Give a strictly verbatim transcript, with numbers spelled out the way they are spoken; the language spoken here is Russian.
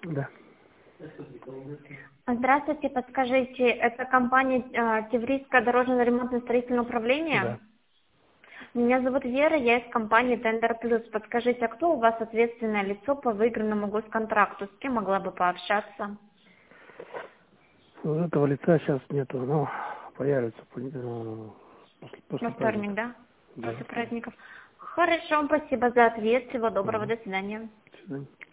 Да. Здравствуйте, подскажите, это компания э, Теврийское дорожно-ремонтно-строительное управление? Да. Меня зовут Вера, я из компании Тендер Плюс. Подскажите, а кто у вас ответственное лицо по выигранному госконтракту? С кем могла бы пообщаться? Вот этого лица сейчас нету, но появится э, после, после Во вторник, праздника. да? Да, После во вторник. праздников. Хорошо, спасибо за ответ. Всего доброго, Мгм. до свидания. До свидания.